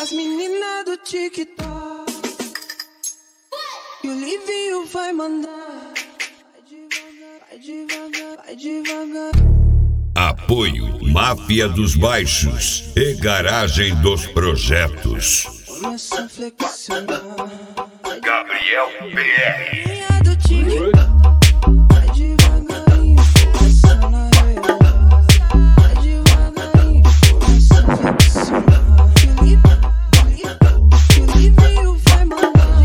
As meninas do TikTok e o Livinho vai mandar. Vai devagar, vai devagar. Apoio Máfia dos Baixos e Garagem dos Projetos. Começa a flexionar. Gabriel BR. Minha do TikTok. Vai devagarinho, começa na real. Vai devagarinho, começa a flexionar. Que o Livinho vai mandar.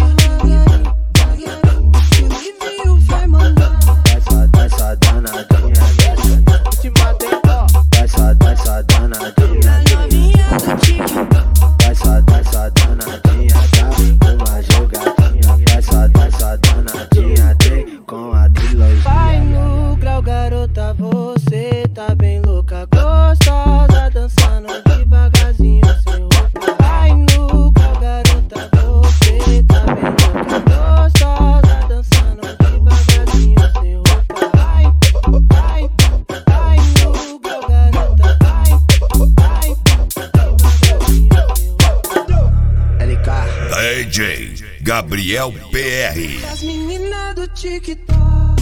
Que o Livinho vai mandar. Essa danadinha, te matei, ó. Essa danadinha, Novinha do TikTok. essa danadinha, tá uma jogadinha. Essa danadinha tem com a trilogia. Vai no grau, garota, você tá bem louca, gostosa, dançando devagarzinho sem roupa. Vai no grau, garota, você tá bem louca, gostosa, dançando devagarzinho sem roupa. Vai no grau, garota, vai devagarzinho sem roupa. LK DJ Gabriel BR. As meninas do TikTok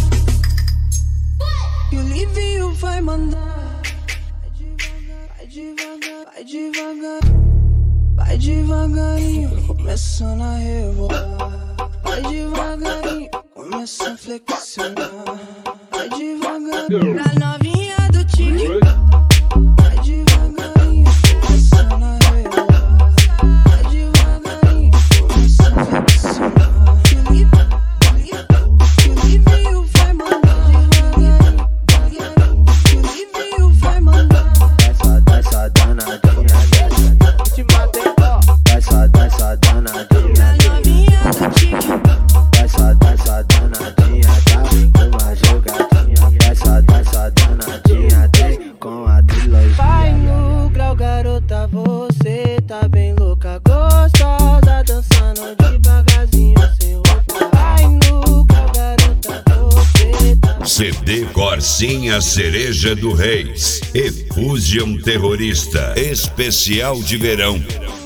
e o Livinho vai mandar. Vai devagar, vai devagar. Vai devagarinho, começando a rebolar. Vai devagarinho, começa a flexionar. Vai devagar, pra novinha do TikTok. Vai devagarinho, começando a rebolar. Vai devagarinho, começa a flexionar. Que o Livinho vai mandar. Que o Livinho vai mandar. essa danadinha, te matei, ó. Essa danadinha, Novinha do TikTok. essa danadinha, tá uma jogadinha. Essa danadinha tem com a trilogia. Vai no grau, garota, você tá bem louca, gostosa, dançando devagarzinho sem roupa. Vai no grau, garota, você tá CD Corsinha Cereja do Reis e Fusion Terrorista Especial de Verão.